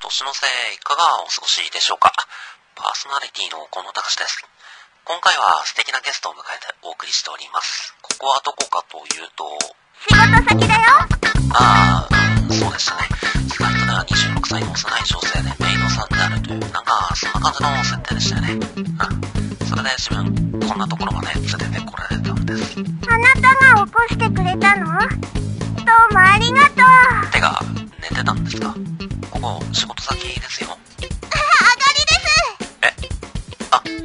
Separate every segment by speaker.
Speaker 1: 年の瀬いかがお過ごしでしょうか。パーソナリティの近野隆です。今回は素敵なゲストを迎えてお送りしております。ここはどこかというと、
Speaker 2: 仕事先だよ。
Speaker 1: そうでしたね。スカイトでは26歳の幼い女性でメイドさんであるという、なんかそんな感じの設定でしたよね。それで自分こんなところまで連れてこられたんです。
Speaker 2: あなたが起こしてくれたの？どうもありがとう。
Speaker 1: てか寝てたんですか？ここ仕事先ですよ。
Speaker 2: あがりです。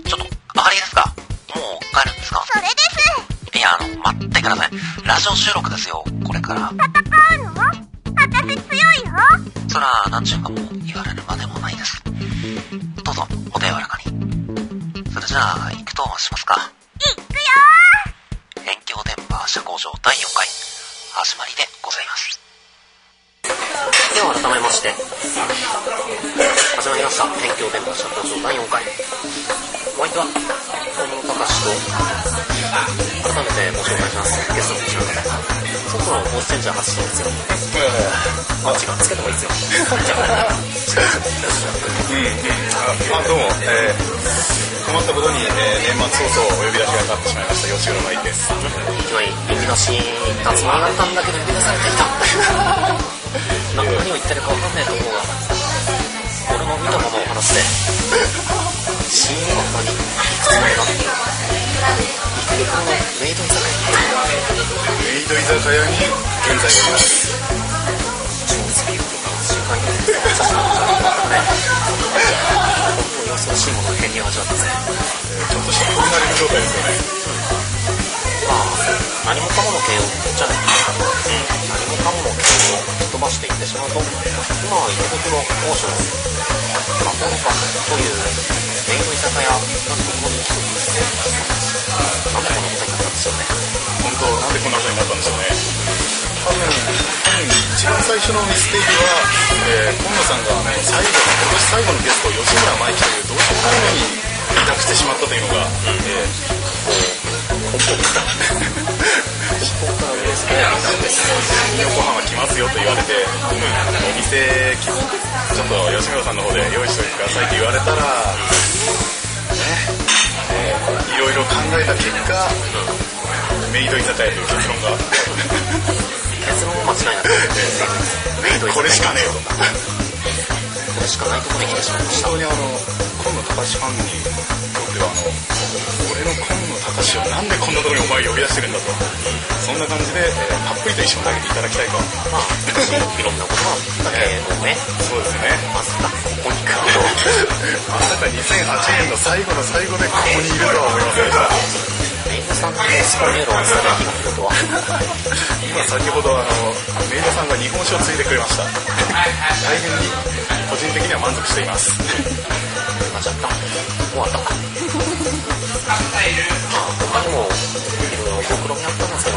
Speaker 1: ちょっとあがりですか？もう帰るんですか？
Speaker 2: それです。
Speaker 1: いや待ってください。ラジオ収録ですよ、これから。
Speaker 2: 戦うの？私強いよ。
Speaker 1: そら何ちゅうかも言われるまでもないです。どうぞお手柔らかに。それじゃあ行くとしますか。
Speaker 2: 行くよ
Speaker 1: ー。辺境電波社交場第4回始まりでございます。では改めまして始まりました辺境電波社交場第4回。お相手は近野隆と、改めてご紹介します。ゲストのこちらの方、そろそろボイスチェンジャー発してるんですよ。違う、つけた方がいいですよ。
Speaker 3: どうも、困ったことに、年末早々お呼び出しがかかってしまいました吉浦舞です。
Speaker 1: いきなり呼び出し立つもりだったんだけど呼び出されてきた。何を言ってるか分かんないと思うが、俺も見たままお話して死因は何？そうだな。池袋のメイド居酒屋。
Speaker 3: メイド居酒屋に現在おります。
Speaker 1: 超スピードとか瞬間にさせてもらったね。本当に恐ろしいものを変に味わったぜ。
Speaker 3: ちょっとしたコミナリの状態ですよね。
Speaker 1: 何もかもの形容じゃないですか。何もかもの形容を吹っ飛ばしていってしまうと、今は池袋王将のカポンパというメイド居酒屋なんてところに来ています。なんでこんなことになったんでしょうね。
Speaker 3: 本当なんでこんなことになったんでしょうね。多分一番最初のミステージは、今野さんが今年最後のゲスト吉村舞希というどうしようもないのに委託してしまったというのが、
Speaker 1: 根本ですか。そこからですね、
Speaker 3: 横浜来ますよと言われて、お店ちょっと吉村さんの方で用意しておいてくださいって言われたら、いろいろ考えた結果、メイド居酒屋という結論が
Speaker 1: 結論は間違いなく
Speaker 3: これしかねえよと。
Speaker 1: これしかないところに来てしまいました。
Speaker 3: 本当に今野隆ファンにとっては俺の今野隆をなんでこんなところにお前呼び出してるんだと、そんな感じで、たっぷりと一緒に投げていただきたいと。
Speaker 1: いろんなことがあったけどね。
Speaker 3: そうですね。
Speaker 1: まさかここに来ると
Speaker 3: まさか2008年の最後の最後でここにいるとは思いませんでした。
Speaker 1: メイドさんのスパメールを伝えた日が来るとは。
Speaker 3: 今先ほどメイドさんが日本酒をついてくれました。大変に個人的には満足しています。
Speaker 1: 間違った。終わった。他にもいろいろご苦労にあったんですけど、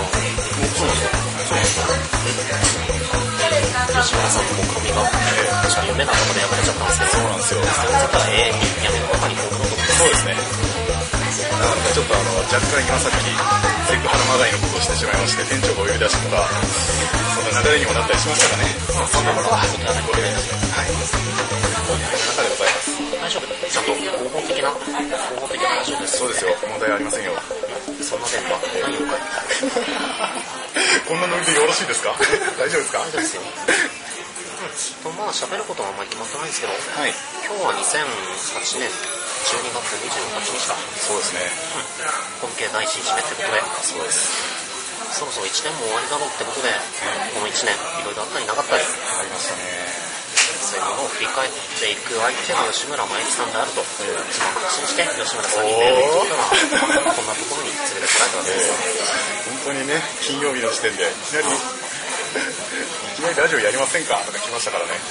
Speaker 1: 吉村さんの目論見が確かに夢なところで破れちゃったんですけど、
Speaker 3: そうなんですよ。
Speaker 1: それだったら永遠にやめる中に僕のところ。
Speaker 3: そうですね。なんかちょっと若干今さっきセクハラまがいのことをしてしまいまして、店長がお呼び出しとかそんな流れにもなったりしましたかね。
Speaker 1: そんなことはございません。
Speaker 3: はい。こういう中でございます。
Speaker 1: 大丈夫。ちゃんと合法的なラジオです。
Speaker 3: そうですよ。問題はありませんよ。
Speaker 1: そんな電波第4回。
Speaker 3: こんなノリでよろしいですか？大丈夫ですか？
Speaker 1: 大丈夫ですよ。まあ喋ることはあんまり決まってないんですけど、
Speaker 3: はい、
Speaker 1: 今日は2008年12月28日か。
Speaker 3: そうですね。
Speaker 1: 本家第一日目ってことで、
Speaker 3: そうです。
Speaker 1: そろそろ1年も終わりだろうってことで、この1年いろいろあったりなかったり
Speaker 3: ありましたね。
Speaker 1: そういうものを振り返っていく相手が吉村舞希さんであると、一番確信して吉村さんにメールを送ったらこんなところに連れてこられたわけです。
Speaker 3: 本当にね、金曜日の時点でいきなりラジオやりませんかとか来ましたからね。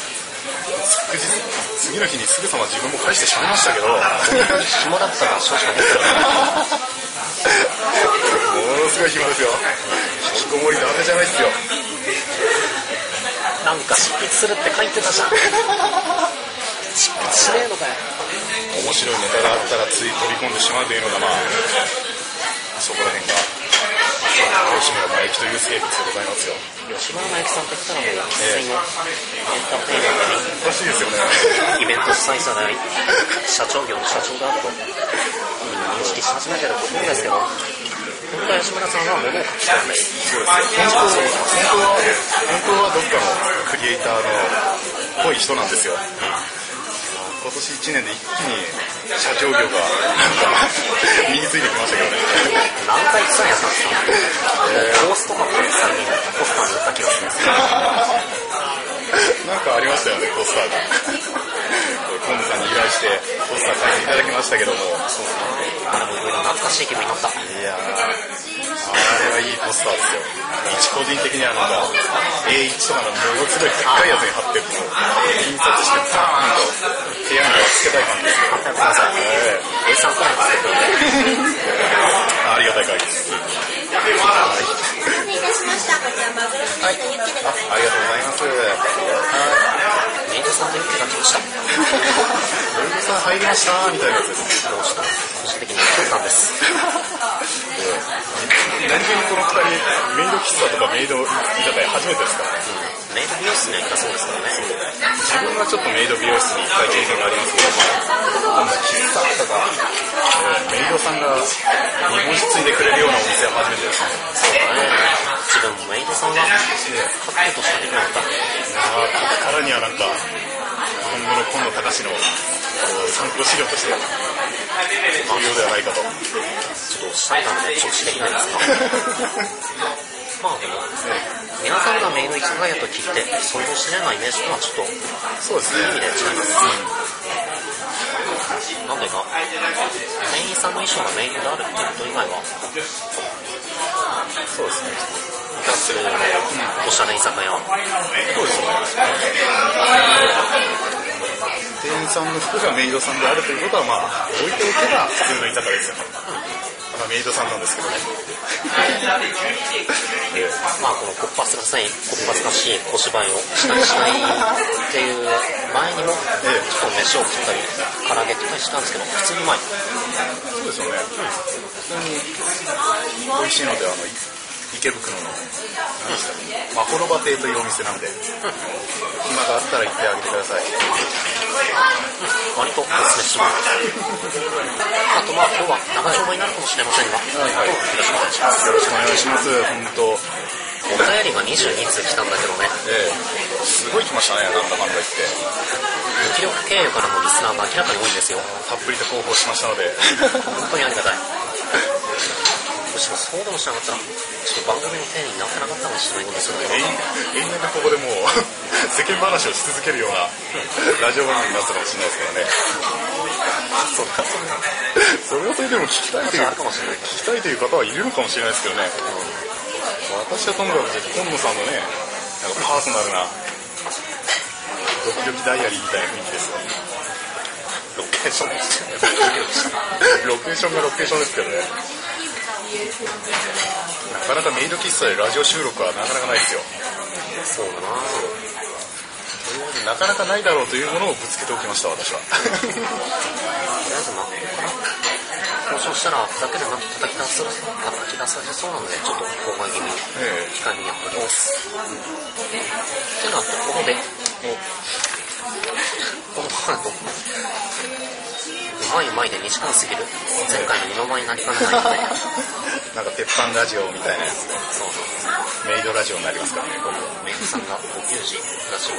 Speaker 3: 次の日にすぐさま自分も返してしまいましたけど、
Speaker 1: 暇だったら少々見てる。
Speaker 3: ものすごい暇ですよ。引きこもりだけじゃないですよ。
Speaker 1: なんか執筆するって書いてたじゃん。執筆しねえのかよ。
Speaker 3: 面白いネタがあったらつい飛び込んでしまうというのがそこら辺が吉村舞希という生物でございますよ。
Speaker 1: 吉村舞希さんって言ったらもう一斉のエンターテイナーに
Speaker 3: しいですよね。
Speaker 1: イベント主催者で社長業の社長だと認識し始めてると思うんですけど、本当は吉村さんは物を隠してるんです。
Speaker 3: そうですよ。本当はどっかのクリエイターの濃い人なんですよ。今年1年で一気に社長業がなんか身についてきましたけどね。
Speaker 1: 何回伝えやったんですか？コースとかって最近ポスターに打った気がするんですよ。
Speaker 3: なんかありましたよね、ポスターが。コンヌさんに依頼してポスター書いていただきましたけども。
Speaker 1: そうですね。あれもいろいろ懐かしい気分になった。
Speaker 3: いやー、あれはいいポスターですよ。個人的にはなんか A1 とかのものすごいでっかいやつに貼ってるのを印刷してバーンと部屋につけたい感じですよ。
Speaker 1: ください。A3 くらいつけてくれて
Speaker 3: ありがたい限りです。
Speaker 2: お待たせいたしました。こちらマグロのメイドユッケでございます。
Speaker 3: ありがとうございます。
Speaker 1: メイドさんのユッケが来ました。
Speaker 3: メイドさん入りましたみたいなやつです。
Speaker 1: どうした？個人的に来たんです。
Speaker 3: 何気にこの2人メイド喫茶とかメイド居酒屋初めてですからね。
Speaker 1: メイド美容室には行ったそうですからね。
Speaker 3: 自分はちょっとメイド美容室に行った経験がありますけど、こんな喫茶とか、メイドさんが日本酒ついでくれるようなお店は初めてですね。
Speaker 1: そうだね。自分もメイドさんがかっこいいとしかできなかった。
Speaker 3: からにはなんか今後の今野隆の参考資料として重要ではないかと。
Speaker 1: ちょっとシャイなので直視できないですか？まあでも、皆さんがメイド居酒屋と聞いて想像しないようなイメージとはちょっと
Speaker 3: そうですね。
Speaker 1: いい意味で違います。なんでか、店員さんの衣装がメイドであるっていうこと以外は、
Speaker 3: そうですね。
Speaker 1: 普通のおしゃれ居酒屋。
Speaker 3: そうですね。店員さんの服がメイドさんであるということはまあ置いておけば普通の居酒屋ですよね。まあ、メイドさんなんですけどね。
Speaker 1: まあこのこっぱずかしい小芝居をしたりしないっていう前にもちょっと飯を食ったり唐揚げ食ったりしたんですけど普通にうまい。
Speaker 3: そうですよね。普通に美味しいので池袋のまほろば亭というお店なんで、暇があったら行ってあげてください。
Speaker 1: 割とおすすめします。あとまあ今日は長丁場になるかもしれませんが、よろしくお願いします。
Speaker 3: よろしくお願いします。本当。
Speaker 1: お便りが22通来たんだけどね。
Speaker 3: すごい来ましたね。なんだかんだ言って。
Speaker 1: 無気力経由からのリスナーが明らかに多いんですよ。
Speaker 3: たっぷりと広報しましたので、
Speaker 1: 本当にありがたい。むしろそうでもしなかったらちょっと番組の丁寧になってなかったかもしれないことするけど
Speaker 3: 永遠とここでもう世間話をし続けるようなラジオ番組になったかもしれないですけどね。それはそれでも聞きたいという方はいるのかもしれないですけどね。私はともかく今野さんのね、なんかパーソナルなドキドキダイアリーみたいな雰囲気ですよ。
Speaker 1: ロケーションですね。
Speaker 3: ロケーションがロケーションですけどね。なかなかメイド喫茶でラジオ収録はなかなかないですよ。
Speaker 1: そうだな。
Speaker 3: なかなかないだろうというものをぶつけておきました、私は。
Speaker 1: とりあえずまあここから交渉したらだけでなく叩き出されそうなのでちょっと公開気味に控えめにやっております。ってなところでこのパンとうまいで2時間過ぎる前回の二の舞になりかねないので
Speaker 3: なんか鉄板ラジオみたいなやつ。
Speaker 1: そう
Speaker 3: メイドラジオになりますからね。
Speaker 1: メイドさんがお給仕ラジオ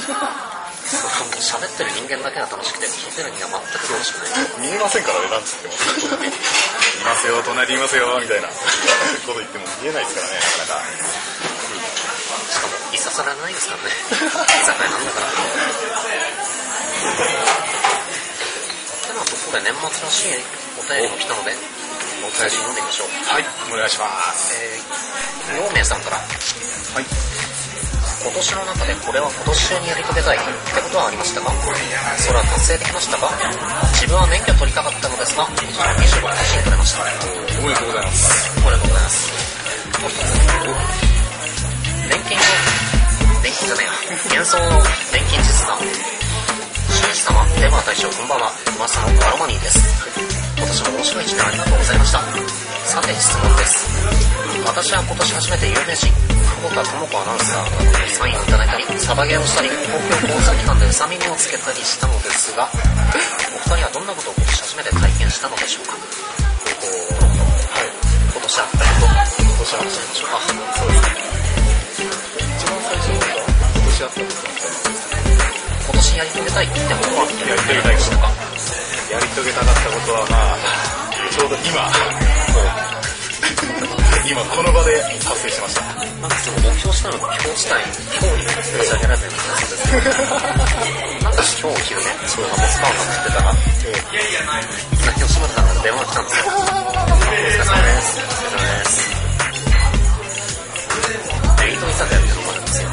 Speaker 1: 喋ってる人間だけが楽しくて聞いてる人間は全く楽しくない。
Speaker 3: 見えませんからね、なんつってもいますよ、隣にいますよみたいなこと言っても見えないですからね、なかなか。
Speaker 1: しかもいささらないですからね。居酒屋なんだから。ではここで年末らしいお便りが来たのでお便り読んでみましょう。
Speaker 3: はい、お願いします。
Speaker 1: 陽明さんから、はい、今年の中でこれは今年中にやり遂げたいってことはありましたか？それは達成できましたか？自分は免許取りたかったのですが25年取れました。
Speaker 3: おめでとうございます。
Speaker 1: おめでとうございます。もう一つ、年金じゃねえや、幻想の年金実が主義様では大将、こんばんは。噂のアロマニーです。今年も面白い1年ありがとうございました。さて質問です。私は今年初めて有名人久保田智子アナウンサーなどにサインをいただいたり、サバゲーをしたり、公共交通機関でうさ耳をつけたりしたのですが、お二人はどんなことを今年初めて体験したのでしょうか。はい、今年あったこと、今年あったでしょうか。そうですね。一番最初に今年あったことみたいな。今年やり遂げたいってことはやり遂げたいことか。やり遂げたかったことはまあちょうど今この場で達成しました。なんかその目標したのが今日自体今日に差し上げられたような気がするんですけど、なんか今日昼ね、それがモスバーガー食ってたら、いきなり吉村さんから電話が来たんですよ。お疲れ様です。お疲れ様です。デイト居酒屋っていうのがあるんですよ。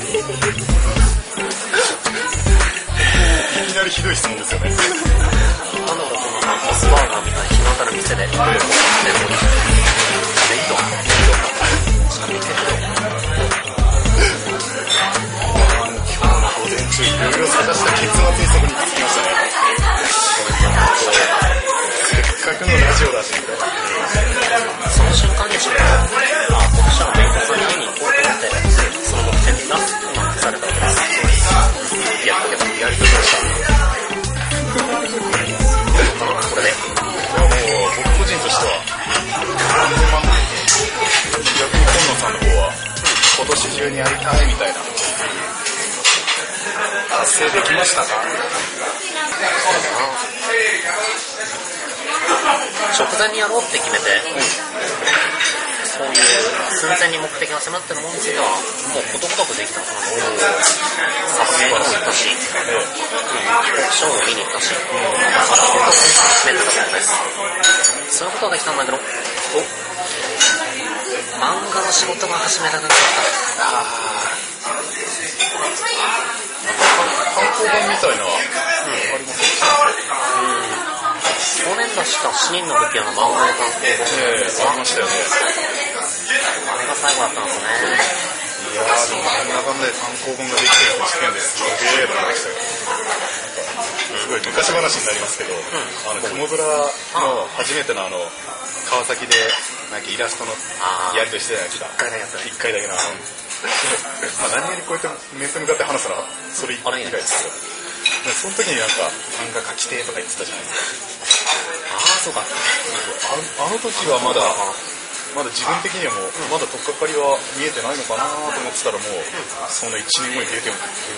Speaker 1: いきなりひどい質問ですよね。なんだろう、このモスバーガーみたいな日の当たる店で、デイトいろいろ探した結末にそこに着きましたね。せっかくのラジオだしみたいな。その瞬間に自分が今年は弁護士さんに会いに行こうと思って、その目的になってされたわけです。やり遂げました。これでもう僕個人としては逆に今野さんの方は今年中にやりたいみたいな達成できましたか？直前にやろうって決めて、そういう寸前に目的が迫ってるものについてはもうことごとくできたことなので、サバゲーにも行ったし、ショーを見に行ったし、決めてたことです。そういうことができたんだけど、漫画の仕事が始められなかった。単行本みたいなありませんでした？去年出した7人の武器屋の漫画の単行本ありましたよね。あれが最後だったんですね。いやー、でも漫画版で単行本ができてる試験ですげーと思いましたよ。すごい昔話になりますけど、雲空の初めての川崎でなんかイラストのやりとりしてたやつが1回だけの何気にこうやって面と向かって話すのはそれ以外ですけど、その時になんか漫画描きてとか言ってたじゃないですか。そうか。あの時はまだ自分的にはもうまだ取っかかりは見えてないのかなと思ってたら、もうその1年後に出てる。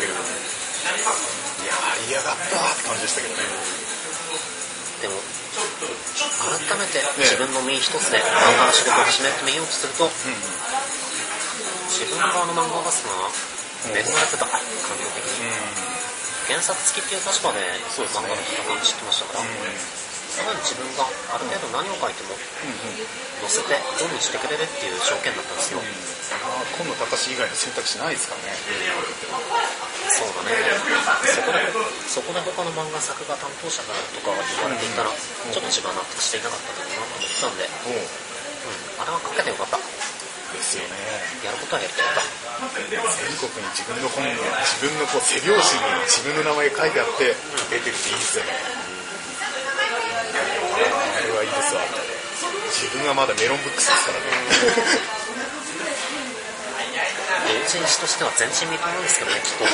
Speaker 1: いやー、嫌がったって感じでしたけどね。でも改めて自分の身一つで漫画の仕事を始めてみようとすると、自分側の漫画を出すのは恵まれてた、感情的に。原作付きっていう立場で漫画の戦いを知ってましたから、さらに自分がある程度何を書いても載せて本にしてくれるっていう条件だったんですよ。今野隆以外の選択肢ないですからね。そうだね。そこで他の漫画作画担当者からとか言われていたら、ちょっと自分は納得していなかっただろうなと思ったんで、あれは書けてよかったですよね。やることはやってよかった。全国に自分の本が、自分の背表紙に自分の名前書いてあって出てるっていいですよね。あれはいいですわ。自分はまだメロンブックスですからね。同人誌としては全身未到なんですけどね、きっと。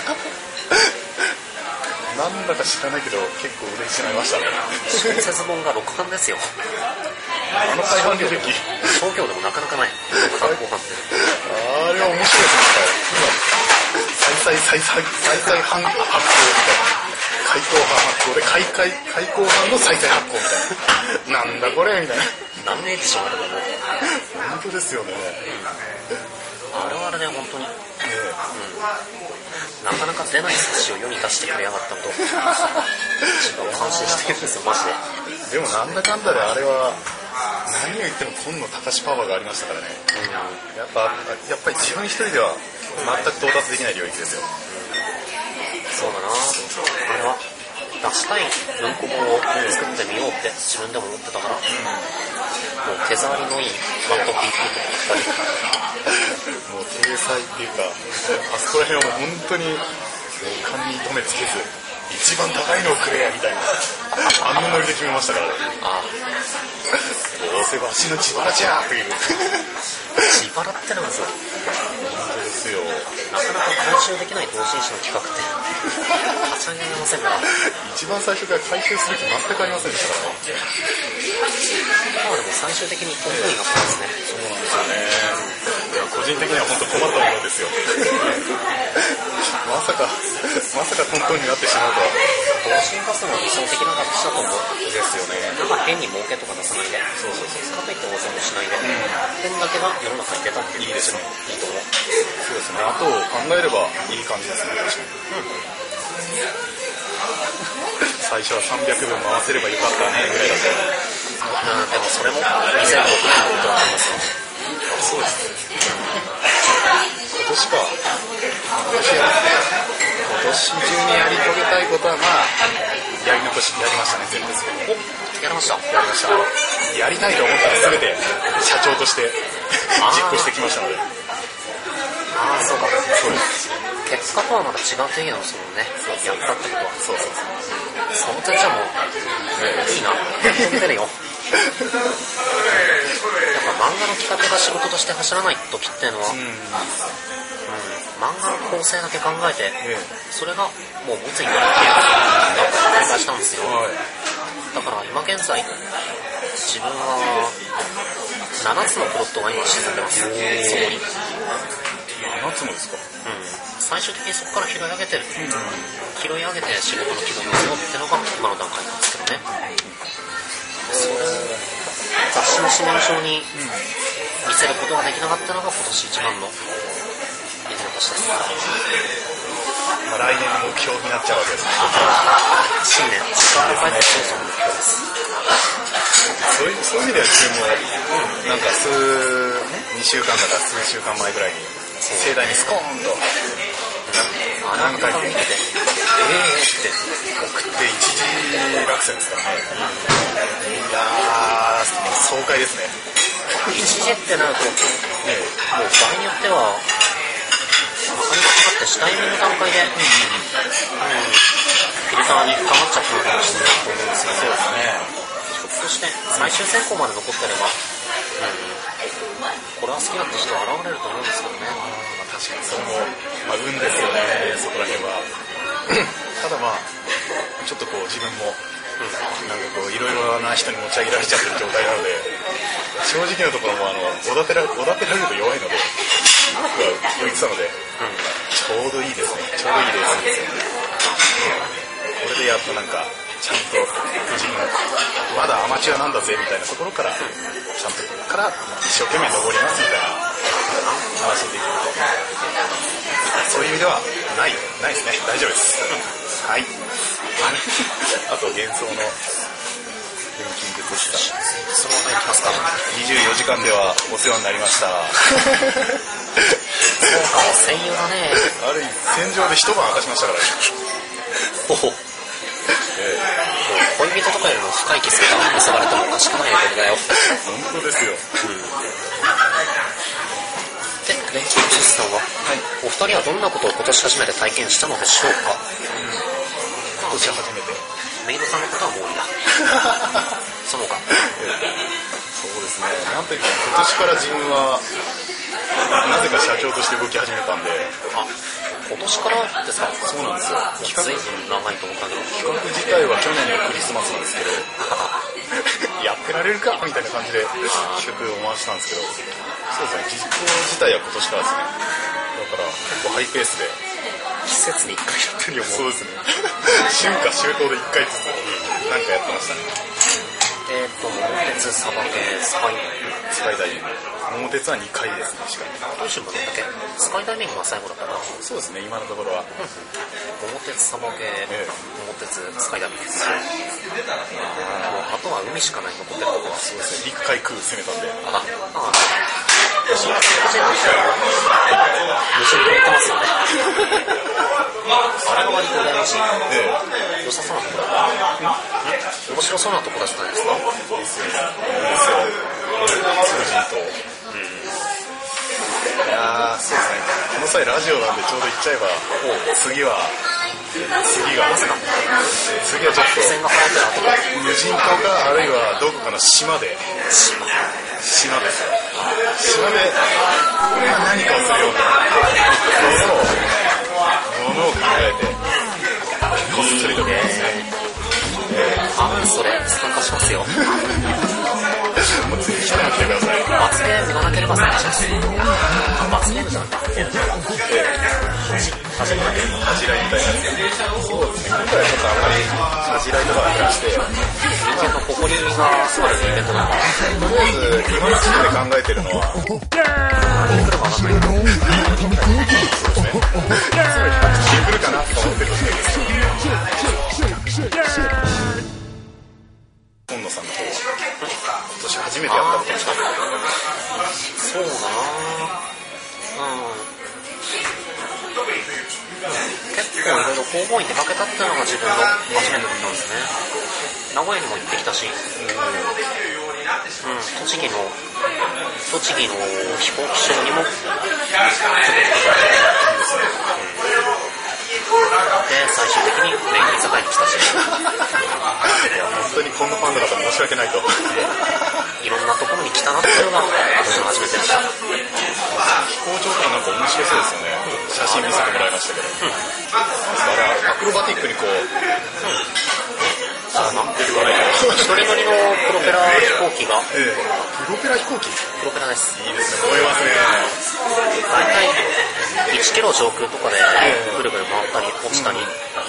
Speaker 1: なんだか知らないけど結構売れてしまいましたね。小説本が6巻ですよ。再販履歴商業でもなかなかない。単行本ってあれは面白いですね。再販発行みたいな。開口版発行で開口版の再々発行みたいな。なんだこれみたいな。何年でしょうね。本当ですよね。あれはあれで本当に、なかなか出ない冊子を世に出してくれやがったと自分を感心してるんですよ、マジで。でもなんだかんだであれは何を言っても今野隆パワーがありましたからね。やっぱり自分一人では全く到達できない領域ですよ。そうだな。あれは出したい文庫本を作ってみようって自分でも思ってたから、もう手触りのいいワンコピーともう体裁っていうか、あそこら辺はもう本当に勘に留めつけず
Speaker 3: 一番高いのをくれやみたいなあんなノリで決めましたからね。どうせわしの自腹じゃーっていう
Speaker 1: 自腹ってなんですよ。
Speaker 3: 本当ですよ。
Speaker 1: なかなか回収できない同人誌の企画って立ち上げられませんから。
Speaker 3: 一番最初から回収する気全くありませんでしたからね。
Speaker 1: まあでも最終的にトップになったんですね。
Speaker 3: そうなんですよね。いや個人的には本当困ったものですよまさかトントンになってしまうとは。
Speaker 1: 同人化するのは理想的な形だと思う。
Speaker 3: ですよね。
Speaker 1: なんか変に儲けとか出さないで、そうかといって大勢もしないで、変だけが世の中に出たっていうのがいいですね。いいと思う。
Speaker 3: そうですね。あと考えればいい感じですね。確かに。最初は300分回せればよかったねぐらいだった。
Speaker 1: でもそれも2006年のことだと思いますよ。
Speaker 3: そうですね。今年か。今年中にやり遂げたいことはまあやりましたね。全部
Speaker 1: やりました。
Speaker 3: やりたいと思ったら全て社長として実行してきましたので。
Speaker 1: そうか。そうです。結果とはまた違う定義なんですもんね。やったってことは。その点じゃもういいな。飛んでるよ。やっぱ漫画の企画が仕事として走らない時っていうのは、漫画の構成だけ考えて、それがもうボツになるっていうのを繰り返したんですよ。だから今現在自分は7つのプロットが今沈んでます。そこに
Speaker 3: 7つもですか。
Speaker 1: 最終的にそこから拾い上げて仕事の軌道に乗せようっていうのが今の段階なんですけどね。それを雑誌の紙面上に見せることができなかったのが今年一番のやり残しです。
Speaker 3: 来年の目標になっちゃうわけですね。
Speaker 1: 新年時間を変えてそうそうの目標です。
Speaker 3: そういう意味では自分もなんか2週間だか数週間前ぐらいに盛大にスコーンと
Speaker 1: 何回か見てて
Speaker 3: って送って一時落選ですからね。いやー爽快ですね。
Speaker 1: 一時ってなると、もう場合によってはお金がかかって下読みの段階で、フィルターに深まっちゃったのかもしれないと思うんですよね。ひょっとして最終選考まで残ってれば、これは好きだって人は現れると思うんですけどね。
Speaker 3: 確かにそれも、運ですよね。そこら辺はただちょっとこう自分もなんかこういろいろな人に持ち上げられちゃってる状態なので、正直なところもおだてられると弱いので僕は言ってたので、ちょうどいいですね。ちょうどいいレースですよ。これでやっとなんかちゃんと自分まだアマチュアなんだぜみたいなところからちゃんとから一生懸命登りますみたいな話できると、そういう意味ではないですね。大丈夫です。はいあと幻想の錬金術師
Speaker 1: そのままいきますか。
Speaker 3: 24時間ではお世話になりました
Speaker 1: そうか、戦友だね。
Speaker 3: ある意味戦場で一晩明かしましたからね
Speaker 1: 恋人とかよりも深いキスが結ばれてもおかしくないレベルだよ。
Speaker 3: 本当ですよ。
Speaker 1: で、錬金術師さんは、お二人はどんなことを今年初めて体験したのでしょうか。
Speaker 3: 今年初めて。
Speaker 1: メイドさんのことはもういいんだそうか。
Speaker 3: そうですね。なんというか今年から自分はなぜか社長として動き始めたんで。
Speaker 1: 今年からですか。
Speaker 3: そうなんですよ。
Speaker 1: 随分長いと思ったけど、
Speaker 3: 企画自体は去年のクリスマスなんですけどやってられるかみたいな感じで企画を回したんですけど、そうですね、実行自体は今年からですね。だから結構ハイペースで
Speaker 1: 季節に1回やってるよ。
Speaker 3: そうですね春夏秋冬で1回ずつなんかやってましたね。
Speaker 1: 桃鉄サバゲースカイダイビング。
Speaker 3: 桃鉄は2回ですね。しかも
Speaker 1: 九州もなんだっけ、スカイダイビングは最後だったな。
Speaker 3: そうですね、今のところは
Speaker 1: 桃鉄サバゲー、桃鉄スカイダイビングです。あとは海しかない残ってるところは。
Speaker 3: そうですね、陸海空攻めたんで。
Speaker 1: 新規個人としては無心と言ってますよねあれが割と羨ましい。良さそうなところだ。面白そうなところじゃないですか。
Speaker 3: いいですよ。通じと。いやー、そうですね。この際ラジオなんでちょうど言っちゃえば、次が
Speaker 1: まさか
Speaker 3: 次はちょっと
Speaker 1: 線が生えてる後で
Speaker 3: 無人島かあるいはどこかの島で島でこれが何かをするようなものを考えてこっそりとかですね。
Speaker 1: それ参加しますよ。
Speaker 3: もうぜひ来てください。
Speaker 1: 罰ゲームがなければ参加します。罰ゲームじゃなくて恥じらいみたいなやつ。
Speaker 3: そうですね。今回はちょっとあんまり恥じらいとかは減らして
Speaker 1: 人間の誇りがすごいイベントなんだ。
Speaker 3: とりあえず今の時点で考えてるのは
Speaker 1: 何来るかなという
Speaker 3: そうですね。それ100来るかなと思ってるんですけど今野さんの方は今年初めてやったことでした。
Speaker 1: そうだな結構いろいろ方々に出かけたっていうのが自分の初めてだったんですね。名古屋にも行ってきたし、栃木の飛行機ショーにもちょっとで最終的にメインに居酒屋に来たし
Speaker 3: いや本当にこんなファンの方申し訳ないと
Speaker 1: いろんなところに来たなっていうのが私の初めてでした。
Speaker 3: 飛行場とかなんか面白そうですよね。写真見せてもらいましたけど、あれアクロバティックにこう、なんて言わないけど
Speaker 1: 一人乗りのプロペラ飛行機が、
Speaker 3: プロペラ飛行機
Speaker 1: プロペラです。
Speaker 3: いいですね。燃えますね。
Speaker 1: 大体1キロ上空とかでぐるぐる回ったり落ちたり、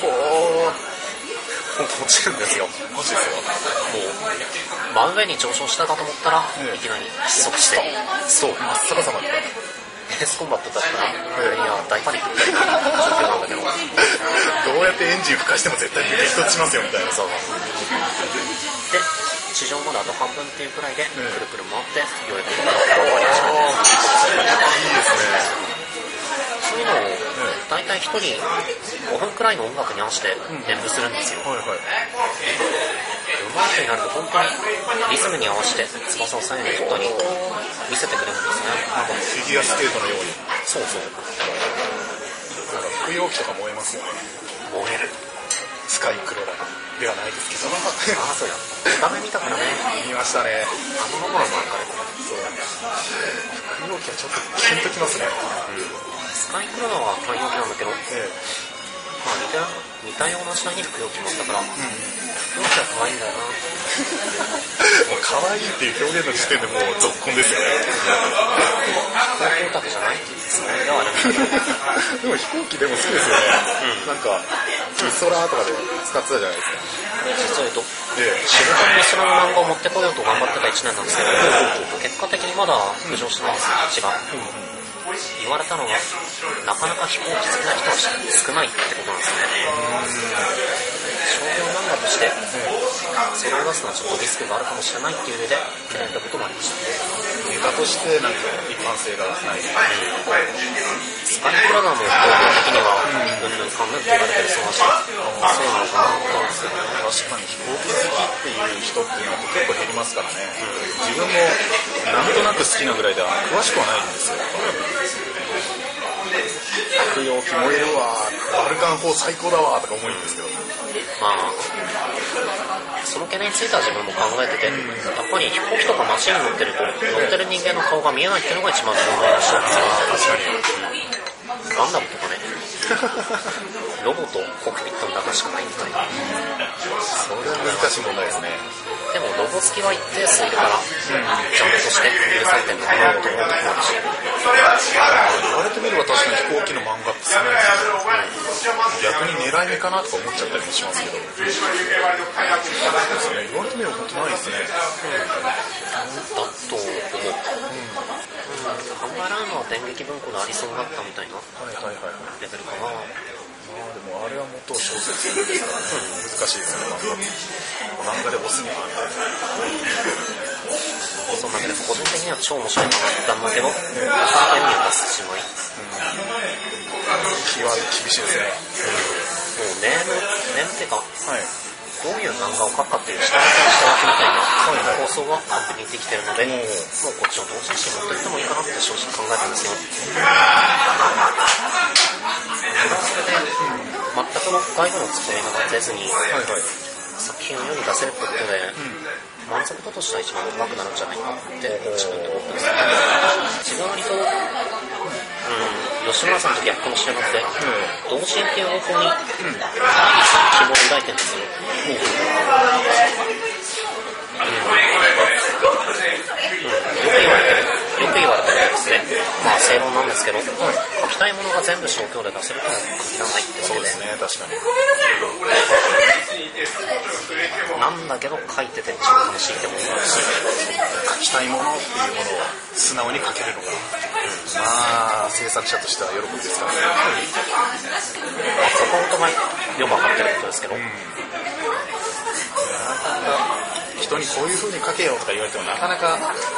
Speaker 1: 落ちるんですよ。
Speaker 3: マジですよ。
Speaker 1: もう真上に上昇したかと思ったら、いきなり失速して
Speaker 3: そう真っ逆さまで
Speaker 1: エースコンバットだったら、いや大パニックみたいな状況なんだけど
Speaker 3: どうやってエンジン吹かしても絶対に激突しますよみたいな。
Speaker 1: そうで地上まであと半分っていうくらいでくるくる回ってようやく終わりました。
Speaker 3: いいですね。
Speaker 1: そういうのを大体1人5分くらいの音楽に合わせて演舞するんですよ。
Speaker 3: はいはい。
Speaker 1: 上手い人になると本当にリズムに合わせて翼を左右に振ったり見せてくれるんですね。
Speaker 3: なんかフィギュアスケートのように。
Speaker 1: そうそう。
Speaker 3: なんか服用機とか燃えますよね。
Speaker 1: 燃える。
Speaker 3: スカイクロラではないですけど。
Speaker 1: ああそうや。ダメ見たからね。
Speaker 3: 見ましたね。
Speaker 1: あの頃の漫画でも。
Speaker 3: そう。服用機はちょっとキュンときますね。
Speaker 1: スカイクロラは汎用機なんだけど、まあ似たような時代に服用機もあったから、服用機は可愛いんだよな。
Speaker 3: もう可愛いっていう表現の時点でもう続婚ですよね。
Speaker 1: 高校オタクじゃないって言うんですね。いやあれ
Speaker 3: でも飛行機でも好きですよね。なんか空とかで使ってたじゃないですか。
Speaker 1: 実を言うと、仕事にその漫画を持ってこようと頑張ってた1年なんですけど、結果的にまだ浮上してないんですよ、道が。言われたのが、なかなか飛行機好きな人は少ないってことなんですね。商業漫画として、それを出すのはちょっとリスクがあるかもしれないっていう上で懸念したこともありました。
Speaker 3: ネタとしてなんか一般性がない。
Speaker 1: スカイプラダーの工業的には、うんぬんかんぬんって言われてるそうだし、そうなのかなと思うんですけどね。
Speaker 3: 確かに飛行機好きっていう人っていうのは結構減りますからね。自分もなんとなく好きなぐらいでは詳しくはないんですよ。服用機燃えるわ、バルカン砲最高だわとか思うんですけど。
Speaker 1: まあ、その懸念については自分も考えてて、やっぱり飛行機とかマシンに乗ってると、乗ってる人間の顔が見えないっていうのが一番問題らしいんですよ。確かに。ガンダムとかね、ロボとコックピットの中しかないみたいな。
Speaker 3: それは難しい問題ですね。
Speaker 1: でもロボ付きは一定数いるから、ちゃんとして許されてるのかなと思うところだし。
Speaker 3: 言われてみれば確かに飛行機の漫画って少ないですよ。逆に狙い目かなとか思っちゃったりもしますけど。そうですね。言われてみれば本当ないですね。
Speaker 1: だと思う。考えられるのは電撃文庫のアリソンだったみたいなレベルかな。ま
Speaker 3: あでもあれは元小説ですからね。難しいですよね。漫画で押すにはみたいな。
Speaker 1: そんなわけで個人的には超面白い漫画なんだけど、絵には出すしまい。
Speaker 3: 気は厳しいですね。
Speaker 1: もうネームっていうか、どういう漫画を描くかっていう下書きみたいな構想は完璧にできてるので、もうこっちを同時に持っていってもいいかなって正直考えたんですよ。それで、 全くの外部のツッコミが出ずに、
Speaker 3: はいはい、
Speaker 1: 作品を世に出せることで、満足度としては一番高くなるんじゃないかって自分で思ってますね。自分は割と、吉村さんと逆かもしれなくて、同人っていう方向に、希望を抱いてるんですよ。よく言われてるんですね。まあ正論なんですけど、書きたいものが全部商業で出せるとは限らないってことで。
Speaker 3: そうですね、確かに。
Speaker 1: なんだけど書いてて一番楽しいって思うし、
Speaker 3: 書きたいものっていうものを素直に書けるのが、まあ制作者としては喜びですからね。
Speaker 1: そこは本当によく分かってることですけど、
Speaker 3: 人にこういう風に書けよとか言われてもなかなか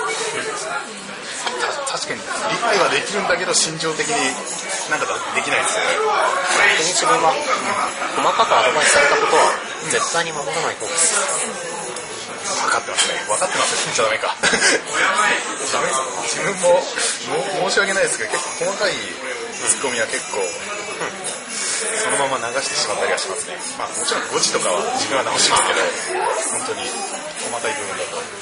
Speaker 3: 確かに理解はできるんだけど心情的になんかできないですよね。
Speaker 1: 自分は細かくアドバイスされたことは絶対に守らない方です。
Speaker 3: 分かってますね。分かってますよ。言っちゃダメか。自分も申し訳ないですけど結構細かいツッコミは結構、そのまま流してしまったりはしますね。まあもちろん誤字とかは自分は直しますけど、本当に細かい部分だと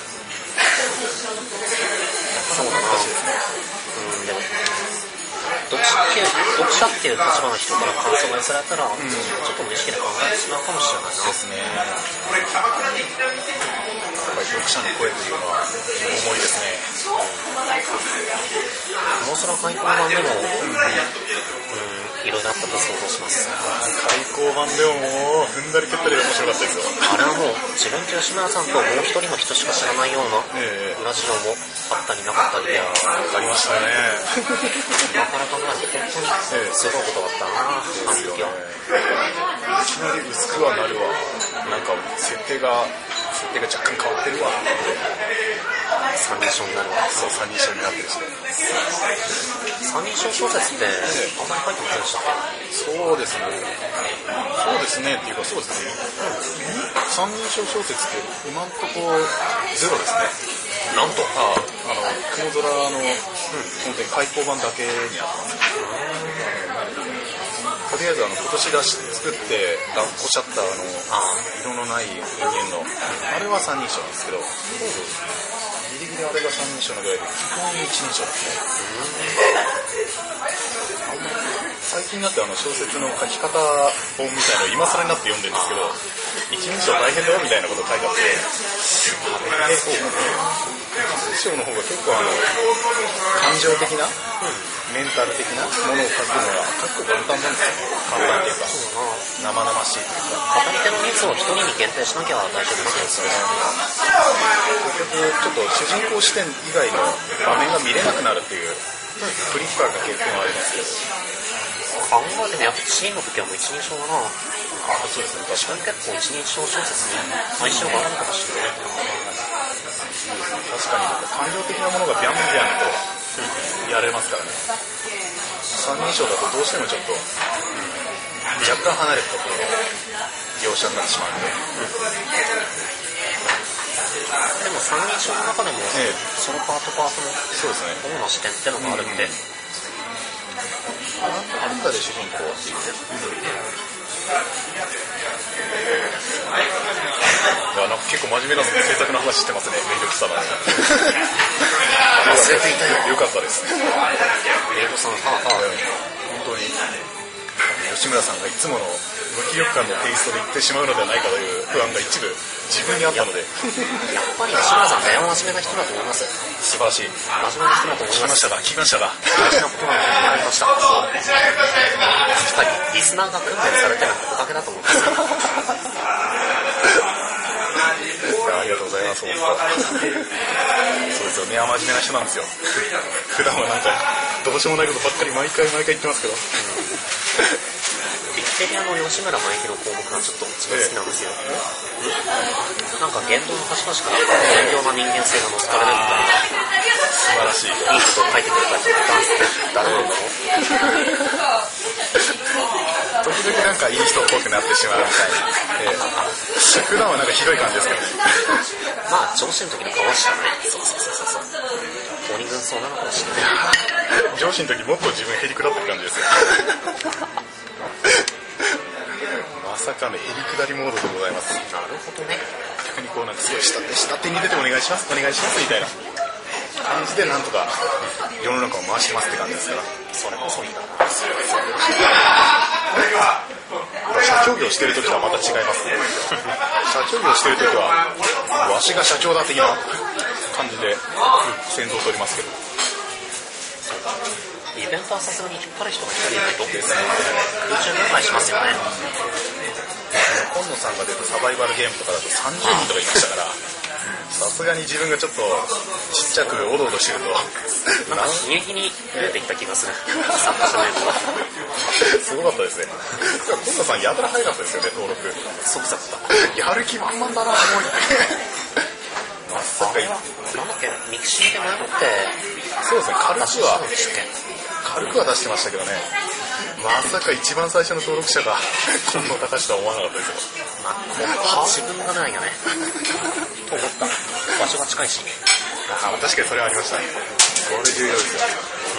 Speaker 1: そうだな。でも読者っていう立場の人から感想が寄せられたら、ちょっと無意識で考えてしまうかもしれないな。
Speaker 3: ですね。やっぱり読者の声というのは重いですね。
Speaker 1: もうその開口版でも、いろいろあったと想像します。
Speaker 3: 開口版でももう踏んだり蹴ったり面白かったですよ。
Speaker 1: あれはもう自分と吉村さんともう一人の人しか知らないような裏事情もあったりなかったりで、
Speaker 3: ありましたね。
Speaker 1: 今から考えると本当にすごいことだったな、あの時は。
Speaker 3: いきなり薄くはなるわ。なんか設定が若干変わってるわ。
Speaker 1: 三人称になるわ。
Speaker 3: そう、三人称になってるしね。
Speaker 1: 三人称小説ってあんまり書いてませんでしたっけ？
Speaker 3: そうですね。そうですねっていうかそうですね。三人称小説って今んとこゼロですね。
Speaker 1: なんと
Speaker 3: 雲空の、本当に開口版だけにあったんです。とりあえず今年作って落っこちゃった色のない人間の、あれは三人称なんですけど、ギリギリあれが三人称のぐらいで基本一人称ですね。最近になって小説の書き方本みたいなのを今更になって読んでるんですけど、一人称大変だよみたいなこと書いてあって、一人称の方が結構感情的な、メンタル的なものを書くのが結構簡単なんですよね。簡単っていうか生々しいというか、
Speaker 1: 語り手の熱を一人に限定しなきゃ大丈夫ですよね。
Speaker 3: 結局ちょっと主人公視点以外の場面が見れなくなるっていうフリッカーが結構ありますけど、
Speaker 1: 考えてね、やっぱシーンの時はもう一人称だな。
Speaker 3: そうですね。
Speaker 1: 確かに結構一人称小説に相性があるのかもしれない。
Speaker 3: 確かに感情的なものがビャンビャンとやれますからね。三人称だとどうしてもちょっと、若干離れたところの描写になってしまうので、
Speaker 1: でも三人称の中でも、そのパートの
Speaker 3: そうですね、
Speaker 1: 主な視点ってのがあるんで、
Speaker 3: あんたで主人公っていうね。なんか結構真面目な制作の話してますね。メイドキサラ。
Speaker 1: 忘れていたよ。
Speaker 3: よかったです。
Speaker 1: メイドさん、本
Speaker 3: 当に吉村さんがいつもの無気力感のテイストで言ってしまうのではないかという不安が一部自分にあったので、
Speaker 1: やっぱり吉村さん大変真面目な人だと思います。
Speaker 3: 素晴らしい。
Speaker 1: 真面目な人だと思います。
Speaker 3: 聞きましたか。
Speaker 1: 大事なことなのに分かりました。やっぱりリスナーが訓練されてるおかげだと思います。
Speaker 3: ありがとうございます。そうですよね。真面目な人なんですよ。普段はなんかどうしようもないことばっかり毎回言ってますけど。
Speaker 1: ビキペディアの吉村真由の項目がちょっと一番好きなんですよ。なんか言動の端々から善良な人間性が乗せられるみたいな。
Speaker 3: 素晴らしい。
Speaker 1: いいことを書いてくれた人がいたんですけど、誰なんだろう。
Speaker 3: 時々なんかいい人っぽくなってしまうみたいな。普段はなんかひどい感じですけど。
Speaker 1: まあ上司の時の顔したね。そう。鬼軍曹なのかもしれない。
Speaker 3: 上司の時もっと自分へりくだってる感じですよ。 さかのへりくだりモードでございます。
Speaker 1: なるほどね。
Speaker 3: 逆にこうなんかすごい下手に出てお願いしますみたいな感じでなんとか世の中を回してますって感じですから。
Speaker 1: それこそいいな。
Speaker 3: 社長業してるときはまた違いますね。社長業してるときはわしが社長だ的な感じで先導を取りますけど、
Speaker 1: イベントはさすがに引っ張る人が1人いないと空中分配しますよね。
Speaker 3: 今野さんが出たサバイバルゲームとかだと30人とかいましたから、さすがに自分がちょっとちっちゃくおどおどしてると
Speaker 1: なんか日に日に増えてきた気がする。参加者の人が
Speaker 3: すごかったですね。今野さんやたら早かったですよね、登録。
Speaker 1: 即座った
Speaker 3: やる気満々だな、もうまさか
Speaker 1: なんだっけ、ミクシーで迷って
Speaker 3: そうですね、軽くは出してましたけどね。まさか一番最初の登録者が近野隆とは思わなかったですよ。
Speaker 1: まあ、ここは自分がないよねと思った。場所が近いし。
Speaker 3: 確かにそれはありましたね。それ重要ですよ。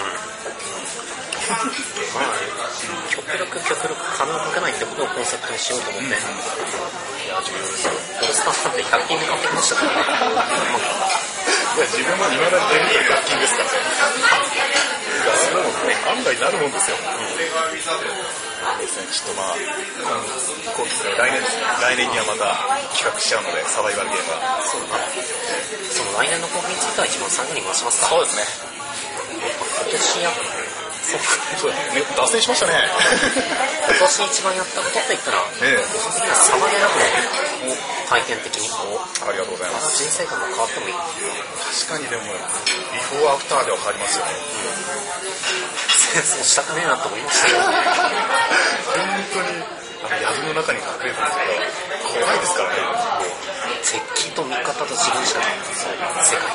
Speaker 1: まあ極力金をかけないってことをコンセプトにしようと思って、いや重要ですよ。オールスターさんって100均で買ってきましたからね。
Speaker 3: いや自分も今まで手に100均ですからね。案外なるもんですよ。ちょっとまあ来年にはまた企画しちゃうので、サバイバルゲームは。
Speaker 1: そうだな。その来年の興奮については一番最後に回しますか。
Speaker 3: そうですね。
Speaker 1: 今年や
Speaker 3: そうですね。脱線しましたね。
Speaker 1: 今年一番やったことって言ったら、個人的にはサバゲーだと思う。体験的に。
Speaker 3: ありがとうございます。
Speaker 1: 人生観が変わってもいい。
Speaker 3: 確かにでもビフォーアフターでは変わりますよね。
Speaker 1: 戦争したくねえなと思いましたよ。
Speaker 3: 本当に闇の中に隠れてると怖いですからね。
Speaker 1: 敵と味方と自分しかない世界。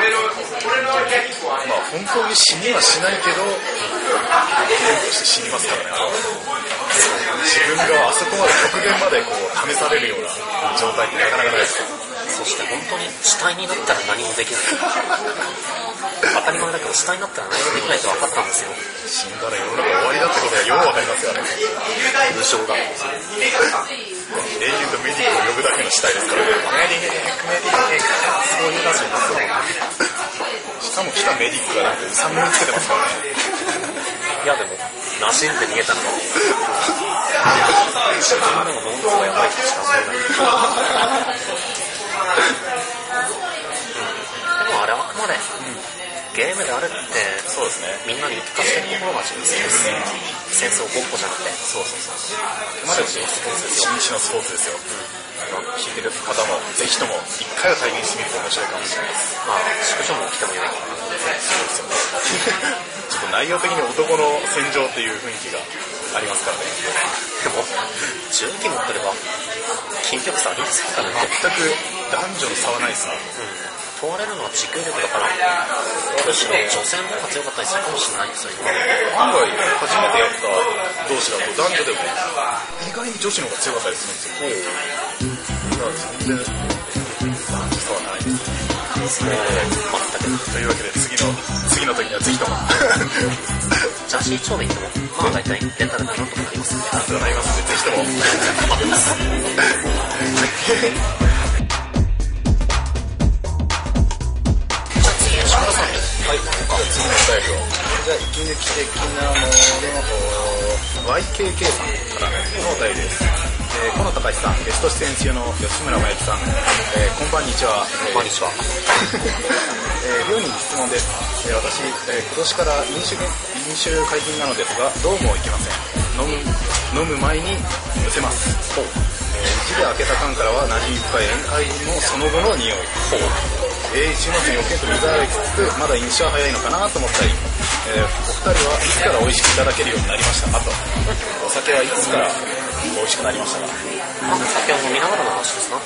Speaker 3: まあ本当に死にはしないけど、ゲームとして死にますからね。自分があそこまで極限までこう試されるような状態ってなかなかないです。
Speaker 1: そして本当に死体になったら何もできない。当たり前だけど死体になったら何もできないと分かったんですよ。
Speaker 3: 死んだら世の中終わりだってことがよく分かりますよね。
Speaker 1: 無償が
Speaker 3: 英雄とメディックを呼ぶだけの死体ですからね。
Speaker 1: そういう話になってない。
Speaker 3: しかも来たメディックがなんか3分つけてますからね。
Speaker 1: いやでもなしんで逃げたの。自分でもノンツがやばい人しか遊べない。でもあれはあくまでゲームであるって
Speaker 3: そうですね。
Speaker 1: みんなに言い聞かせてるところが重要です。戦争ごっこじゃなくて。
Speaker 3: そうあくまでも新種のスポーツですよ。聞いてる方もぜひとも一回は体験してみると面白いかもしれないです。
Speaker 1: まあ宿女も来てもよい。
Speaker 3: そうですよね。ちょっと内容的に男の戦場っていう雰囲気がありますからね。
Speaker 1: でも銃器持ってれば筋力差ありますからね。
Speaker 3: 全く男女の差はないですね。
Speaker 1: 問われるのは持久力だから、むしろ女性の方が強かったりするかもしれないですよ。
Speaker 3: 案外初めてやった同士だと男女でも意外に女子の方が強かったりするんですよ。だから全然男女差はないですね。というわけで次の時にはぜひとも
Speaker 1: ジャシー超で行ってもまあ大体レンタルがなんとかなりますんで。
Speaker 3: なんとかなりますんで、ぜひとも
Speaker 1: 待ってます。
Speaker 3: はい、次のお便りを。じゃあ息抜き的なものの YKK さんからのお便りです。河野隆さん、ゲスト出演中の吉村真由紀さん、こんばんにちは。
Speaker 1: こんにちは。
Speaker 3: 寮に質問です。私、今年から飲酒解禁なのですが、どうもいけません。飲む前にむせます。一で開けた缶からは馴染み深い宴会のその後の匂い。週末におけんと水洗いつつまだ飲酒は早いのかなと思ったり、お二人はいつから美味しくいただけるようになりましたかと。お酒はいつから美味しくなりましたか。
Speaker 1: 酒を飲みながらの話ですか。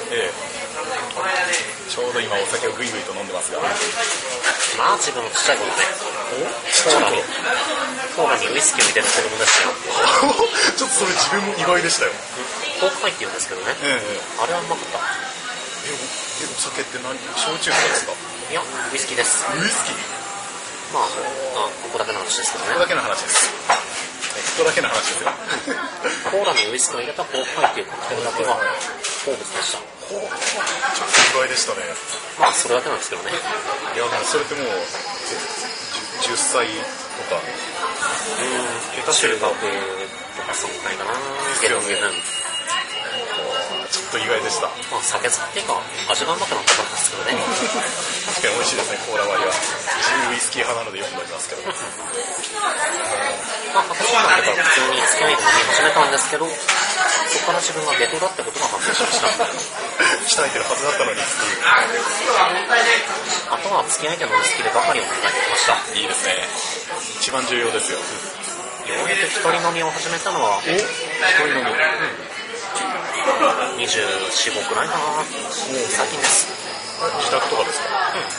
Speaker 3: ちょうど今お酒をグイグイと飲んでますが、
Speaker 1: まあ自分のちっちゃい頃ね、コーラにウイスキーを入れる子供でしたよ。
Speaker 3: ちょっとそれ自分も意外でしたよ。
Speaker 1: コークパイって言うんですけどね、あれはうまかった。
Speaker 3: お酒って何？焼酎とかですか？
Speaker 1: いや、ウイスキーです。
Speaker 3: ウイスキー？
Speaker 1: まあここだけの話ですけどね。
Speaker 3: ここだけの話です。 そこだけの話ですよ。
Speaker 1: コーラにウイスキーを入れたホープハイというカクテルだけが好物でした。
Speaker 3: ちょっと意外でしたね。
Speaker 1: まあそれだけなんですけどね。
Speaker 3: いやもうそれってもう10歳とか
Speaker 1: 下手するとかそんくらいかな。
Speaker 3: ですよね。ちょっと意外でした。
Speaker 1: まあ酒好きっていうか味がうまくなったんですけどね。
Speaker 3: 確かに美味しいですね、コーラ割りは。自分ウイスキー派なのでよく飲みますけど。
Speaker 1: まあ私はなんていうか普通に付き合いで飲み始めたんですけど、そこから自分が下戸だってことが判明しました。
Speaker 3: 鍛えてるはずだったのにっていう。
Speaker 1: あとは付き合いでのウイスキーでばかりを考えてきました。
Speaker 3: いいですね。一番重要ですよ。
Speaker 1: ようやく一人飲みを始めたのは
Speaker 3: 一人飲み、
Speaker 1: 24、5くらいかな。最近です。
Speaker 3: 自宅とかですか？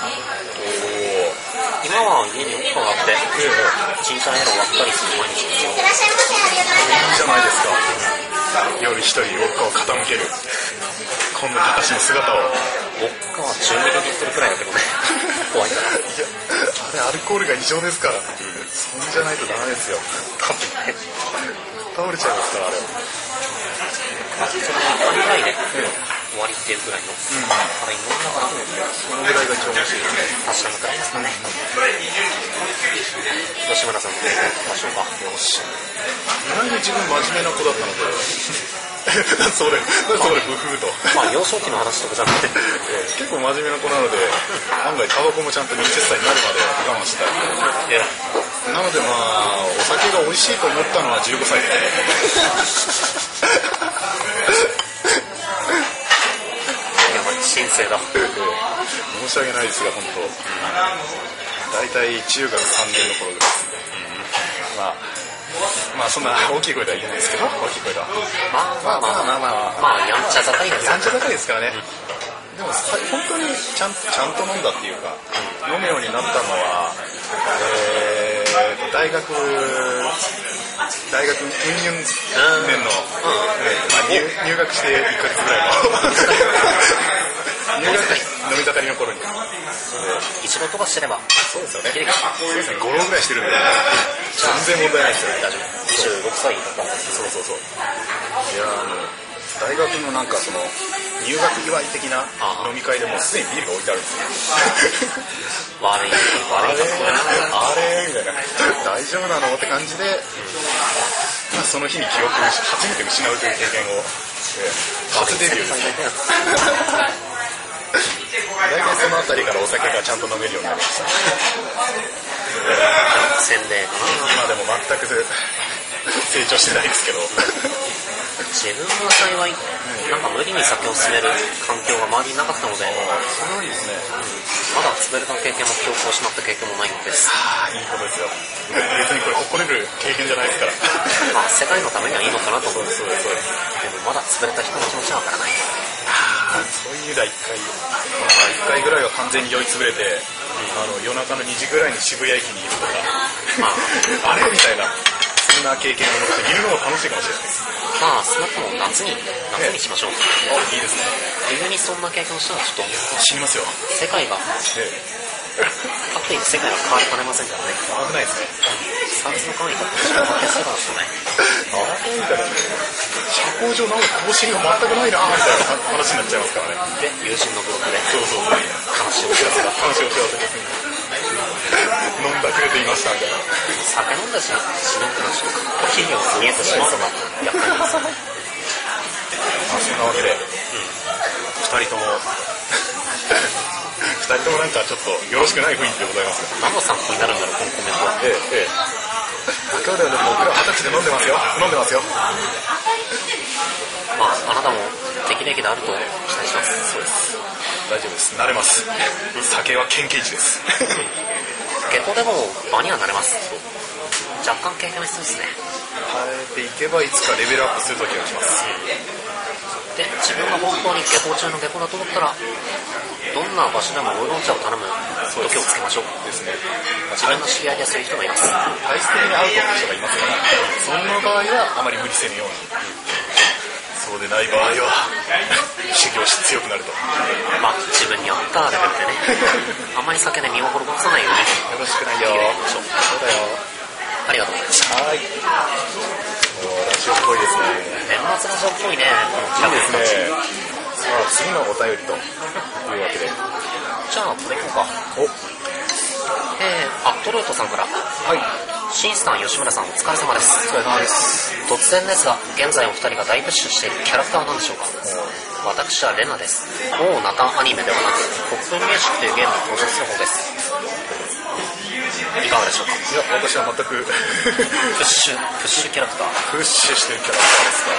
Speaker 1: 今は家に夫があって、チンチャエロ割ったりする毎日ですよ。
Speaker 2: いらっしゃいませ、ありがとうございます。
Speaker 3: いいじゃないですか。夜一人ウォッカを傾けるこんな形の姿を。
Speaker 1: ウォッカは10ミリリットルくらいだけどね。怖いから。
Speaker 3: いや、あれアルコールが異常ですから。そんじゃないとダメですよ。多分ね。倒れちゃいますから、あれは。
Speaker 1: それが1回ぐらいで終わりっていうぐらいの、あれに飲んだから、
Speaker 3: そのぐらいが一番美味しいですね。
Speaker 1: 確かなくらいですかね。吉村さんのことを聞きましょうか。
Speaker 3: よし。意外に自分真面目な子だったので。それブフーと。
Speaker 1: まあ幼少期の話とかじゃなくて、
Speaker 3: 結構真面目な子なので、案外タバコもちゃんと20歳になるまで我慢したり。なのでまあお酒が美味しいと思ったのは15歳ですね。
Speaker 1: やばい、神聖だ。
Speaker 3: 申し訳ないですが本当。だいたい中学3年の頃です。まあそんな大きい声では言えないですけど、大きい声では。まあ
Speaker 1: やんちゃ盛りです。
Speaker 3: やんちゃ盛りですからね。でも本当にちゃんと飲んだっていうか、飲むようになったのは、大学年の、入学して1ヶ月ぐらいの飲み盛りの頃に。
Speaker 1: 一度飛ばしてれば。
Speaker 3: そうですよね。そうですね。5浪ぐらいしてるんで、全然問題ないですよね。
Speaker 1: 大丈夫。16歳だったんですけど。
Speaker 3: そう。いや大学のなんかその入学祝い的な飲み会でもうすでにビールが置いてあるんですよ。
Speaker 1: 悪い
Speaker 3: あれみたいな、大丈夫なのって感じで、まあ、その日に記憶を初めて失うという経験を、初デビューですね。大体そのあたりからお酒がちゃんと飲めるようになりました。
Speaker 1: 洗礼かな。
Speaker 3: 今でも全く成長してないですけど。
Speaker 1: 自分は幸い、なんか無理に酒を進める環境が周りになかったので、
Speaker 3: すごいですね。
Speaker 1: まだ潰れた経験も記憶を失った経験もないのです。
Speaker 3: いいことですよ。別にこれ誇れる経験じゃないですから。
Speaker 1: まあ世界のためにはいいのかなと思うんです。でもまだ潰れた人の気持ちはわからない。
Speaker 3: そういう意味では1回ぐらいは完全に酔いつぶれて、夜中の2時ぐらいに渋谷駅にいるとか、あれみたいな、そんな経験を持っているのも楽しいかもしれないです。
Speaker 1: まあ少なくとも夏にしましょう。
Speaker 3: いいですね。
Speaker 1: 冬にそんな経験をしたらちょっと
Speaker 3: 死にますよ。
Speaker 1: 世界が、かっている世界が変わりかねませんからね。
Speaker 3: 危ないですね。
Speaker 1: 三途の川にかってしまうわけですからね。
Speaker 3: あれみたいな、社交上なんか更新が全くないなみたいな話になっちゃいますからね。
Speaker 1: で、友人のブログで
Speaker 3: そう
Speaker 1: 悲しいお知らせが。
Speaker 3: 飲んだくれていましたみたいな。
Speaker 1: 酒飲んだし死ぬってのはちょっとかっこいいように見えてしまうのがやっぱりですね。
Speaker 3: そんなわけで、2人ともなんかちょっとよろしくない雰囲気でございますが、
Speaker 1: 何の参考になるんだろうこのコメントは。
Speaker 3: 今日でも僕ら20歳で飲んでますよ。
Speaker 1: まああなたも適齢期であると期待します。
Speaker 3: そうです。大丈夫です。慣れます。酒は研究値です。
Speaker 1: 下戸でも場にはなれます。若干経験が必要ですね。
Speaker 3: 変えていけばいつかレベルアップするときが来ます。
Speaker 1: で、自分が本当に下戸中の下戸だと思ったら、どんな場所でもウーロン茶を頼む時をつけましょう。
Speaker 3: ですね。
Speaker 1: 自分の知り合いでそういう人がいます。
Speaker 3: 体質的にアウトって人がいますから、その場合はあまり無理せぬように。そうでない場合は修行して強くなると。
Speaker 1: まあ自分に合ったレベルでね。あんまり酒で身を滅ぼさないように。
Speaker 3: よろしくないよ。そうだよ。
Speaker 1: ありがとうございました。
Speaker 3: はい。ラジオっぽいですね。
Speaker 1: 年末ラジオっぽいね、この
Speaker 3: いいですね。さあ、次のお便りというわけで。
Speaker 1: じゃあ、これいこうか。トロヨトさんから。
Speaker 3: はい。
Speaker 1: シンさん、吉村さん、お疲れ様です。
Speaker 3: お疲れ様です。
Speaker 1: 突然ですが、現在お二人が大プッシュしているキャラクターは何でしょうか？私はレナです。某ナタアニメではなく、コップンミュージックというゲームに登場する方です。いかがでしょうか？
Speaker 3: いや、私は全く
Speaker 1: プッシュキャラクター。
Speaker 3: プッシュしてるキャラクターですか。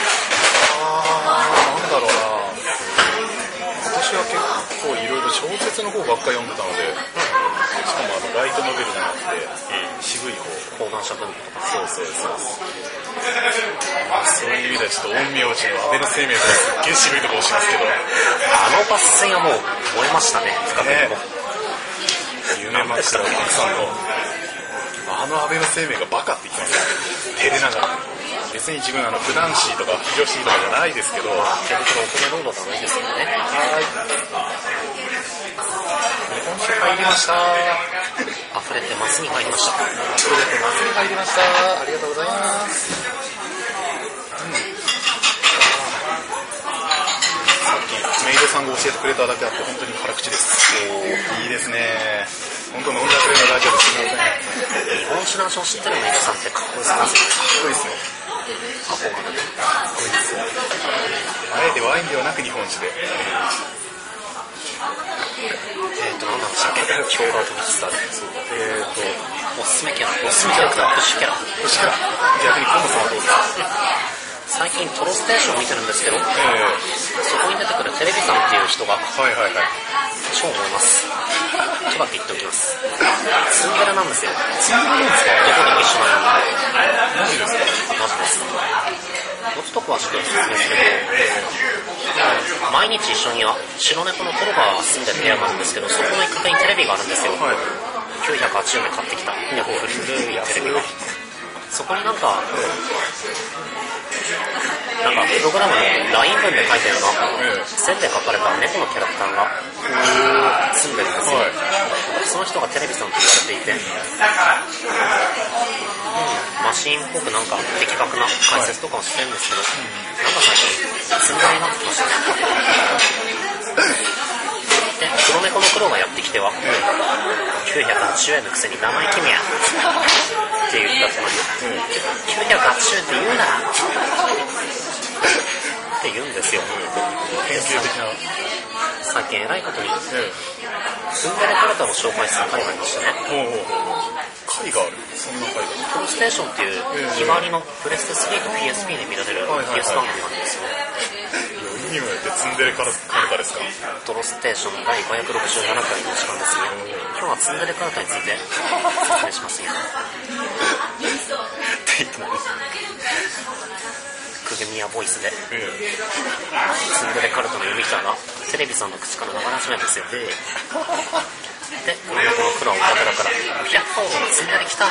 Speaker 3: なんだろうな。私は結構いろいろ小説の方ばっかり読んでたので、しかもライトノベルじゃなくて、渋い方、
Speaker 1: 講談社文庫とか。
Speaker 3: そういう意味ではちょっと陰陽師の安倍の生命とかすっげえ渋いところをしますけど、
Speaker 1: あの抜粋はもう燃えましたね。深くも
Speaker 3: 夢枕さんの安倍の生命がバカって言ってますね。照れながら。別に自分普段シーとか女子とかじゃないですけど、
Speaker 1: 手袋お米ロードじゃないですよね。
Speaker 3: はい。日本酒入りました。
Speaker 1: 溢れてますに入りました。
Speaker 3: 溢れてますに入りました。ありがとうございます。さっきメイドさんが教えてくれただけあって本当に辛口です。いいですね。本当飲んだくれのラジオです。すみません。
Speaker 1: 日本酒の味を知ってるメイドさんってかっこいいですね。
Speaker 3: かっこいいですね。
Speaker 1: かっこいいですよ。
Speaker 3: あえてワインではなく日本酒で。
Speaker 1: 何なんでしたっけ？評価を飛びつつある。おすすめキャラクター、プッシュキャラ。
Speaker 3: 逆に今度さんはどうですか？
Speaker 1: 最近トロステーション見てるんですけど、そこに出てくるテレビさんっていう人が超思います。とだけ言っておきます。ツンデレなんですよ。
Speaker 3: ツンデレなんですか？
Speaker 1: どこでも一緒なんで。
Speaker 3: マジですか？
Speaker 1: マジです。もうちょっと詳しく説明すると、毎日一緒には白猫のトロが住んでる部屋があるんですけど、そこの一角にテレビがあるんですよ。980円で買ってきた古いテレビが。そこになんかプログラムの LINE 文で書いたような線で書かれた猫のキャラクターが住んでるんですよ。その人がテレビさんと言われていて、マシンっぽくなんか的確な解説とかをしてるんですけど、なんか最近ツンデレになってきましたね。で、黒猫の黒がやってきては、980円のくせに生意気みやって言ったつまり、980円って言うなって言うんですよ。
Speaker 3: 典型的な。
Speaker 1: 最近偉いことに、ツンデレカルタを紹介する回がありましたね。
Speaker 3: 回がある？そんな回がある？
Speaker 1: トロステーションっていう日替わりのプレステ3と PSP で見られるニュース番組なんですよね。
Speaker 3: 何にもやってツンデレカルタですか？
Speaker 1: トロステーション第567回の時間ですね。今日はツンデレカルタについて説明しますよ。
Speaker 3: って言っても
Speaker 1: クゲミヤボイスで、ツンデレカルタの読み方がテレビさんの口から流れ始めるんですよ。で、黒猫の黒を歌ってだから、ピャッホーツンデレ来た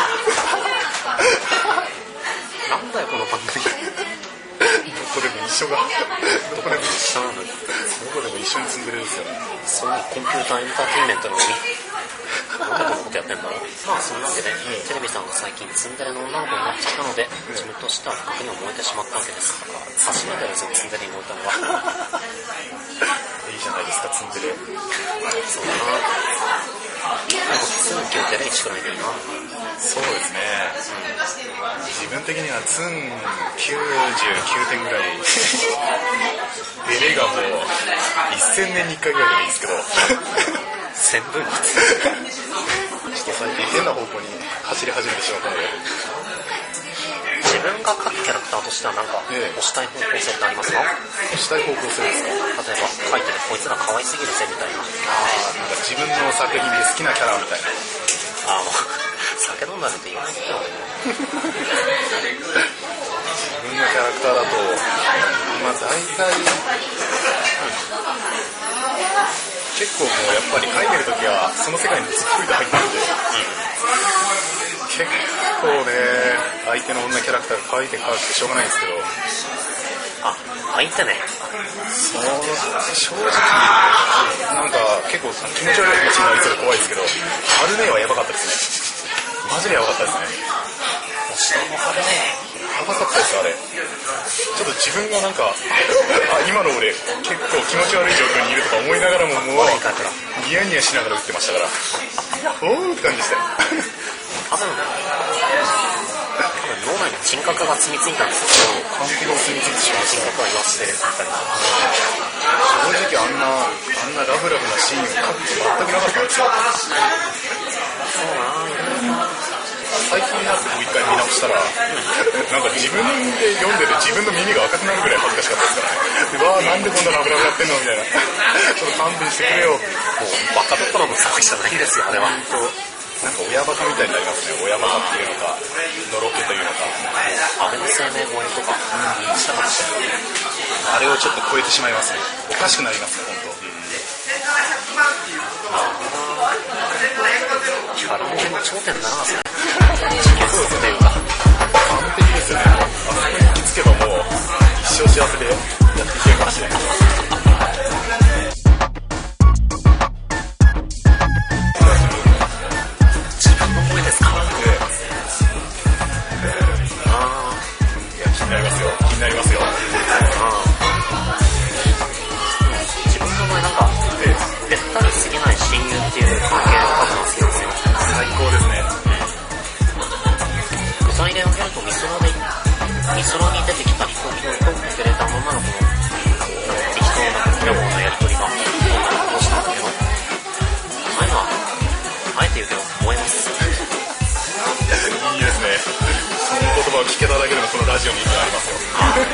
Speaker 1: なんだよこの番組。
Speaker 3: どこでも一緒がどこでも
Speaker 1: 一緒なのに、
Speaker 3: どこでも一緒に積んでるんですよね。
Speaker 1: そういうコンピューターエンターテインメントのになんでこんなことやってんだろう。まあそのわけで、テレビさんが最近ツンデレの女の子になっちゃったので、自分としては不覚に思えてしまったわけです。初めてですよ、ツンデレに思えたのは。
Speaker 3: いいじゃないですか、ツンデレ。
Speaker 1: そうだな。でもツン9デレ1くらいでいいな。
Speaker 3: そうですね。自分的にはツン99点ぐらい。デレがもう1000年に1回ぐらいでいいんですけど。
Speaker 1: 1000分割。
Speaker 3: ちょっと最近変な方向に走り始めてしまったので。
Speaker 1: 自分が描くキャラクターとしては何か推したい方向性ってありますか？
Speaker 3: 推したい方向性ですか？
Speaker 1: 例えば描いててこいつら可愛すぎるぜみたいな。
Speaker 3: なんか自分の作品で好きなキャラみたいな。
Speaker 1: 酒飲んだりって言わないけど
Speaker 3: 自分のキャラクターだとまあ大体、結構もうやっぱり描いてるときはその世界にずっぷりと入ってるんで、結構ね相手の女キャラクターが可愛いて可愛くてしょうがないんですけど、
Speaker 1: 相手ね、
Speaker 3: 正直なんか結構気持ち悪い気持ちになりそうで怖いですけど、アルネはやばかったですね。 マジでやばかったですね。
Speaker 1: 下も張るね。
Speaker 3: やばかったですあれ。ちょっと自分がなんか今の俺結構気持ち悪い状況にいるとか思いながらももうニヤニヤしながら打ってましたからおーって感じでしたよ。
Speaker 1: 多分脳内に人格が積みついたんですけど、
Speaker 3: 完璧に積みついてしまう。
Speaker 1: 人格は言わせてたりとか。
Speaker 3: 正直あんなラブラブなシーンを描く気全くなかったんですよ。最近になってもう一回見直したら、なんか自分で読んでて自分の耳が赤くなるぐらい恥ずかしかったですからね。うわーなんでこんなラブラブやってんのみたいな。ちょっと勘弁してくれよ。もう
Speaker 1: バカどころの騒ぎじゃないですよあれは。
Speaker 3: なんか親バカみたいになりますね。親バカっていうのかのろけというのか。
Speaker 1: アメの生命超えとかしたかもしれない。
Speaker 3: あれをちょっと超えてしまいますね。おかしくなりますね本当。
Speaker 1: バランジの頂点だなそれ。そうというか
Speaker 3: 完璧ですよね。あそこに行き着けばもう一生幸せでやっていけるかもしれない。
Speaker 1: 自分の思いですか。
Speaker 3: いや気になりますよ。気になりますよ。
Speaker 1: 自分の思いなんかべったりすぎない親友っていう関係が多分好きですよ。
Speaker 3: 最高ですね。
Speaker 1: 具材で挙げるとミソロに出てきた飛行機のトークくれた女の子の適当なキラボーなやりとりが女の子同士なんだけど、ああいうのはあえて言うけど燃えます。
Speaker 3: いいですね。その言葉を聞けただけでもこのラジオに意味がありますよ。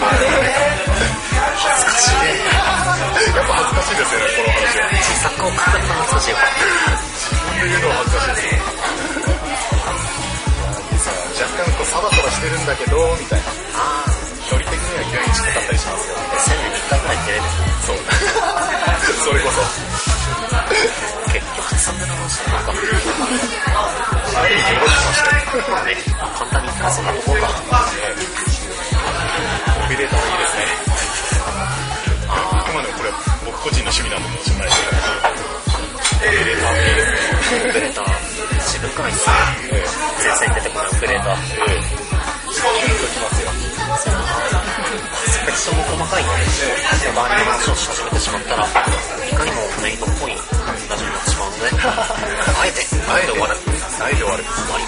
Speaker 1: 恥ずかしいね。
Speaker 3: やっぱ恥ずかしいですよねこの話は。
Speaker 1: 自作を書くのが恥ずかしいよ。
Speaker 3: 自分で言うのは恥ずかしいですよ。若干こうサバサバしてるんだけどみたいな。距離的には意外に近かったりしますよ。
Speaker 1: 1000年に1回ぐらい出れる。
Speaker 3: そうそれこそ
Speaker 1: 結局積んで直してなんか
Speaker 3: あれに戻ってきましたよ
Speaker 1: ね。簡単に言ったらそんなとこか。
Speaker 3: オペレーターいいですね。あくまでもこれは僕個人の趣味なんで申し訳ないですけど、オペレーターいいですね。
Speaker 1: オペレーター自分から一切前線に出てこないオペレーター
Speaker 3: キュンときますよ。
Speaker 1: スペクトも細かいのでバーニーの話をし始めてしまったらいかにもメイドっぽいラジオになってしまうのであえて終わる。
Speaker 3: あえて終わる。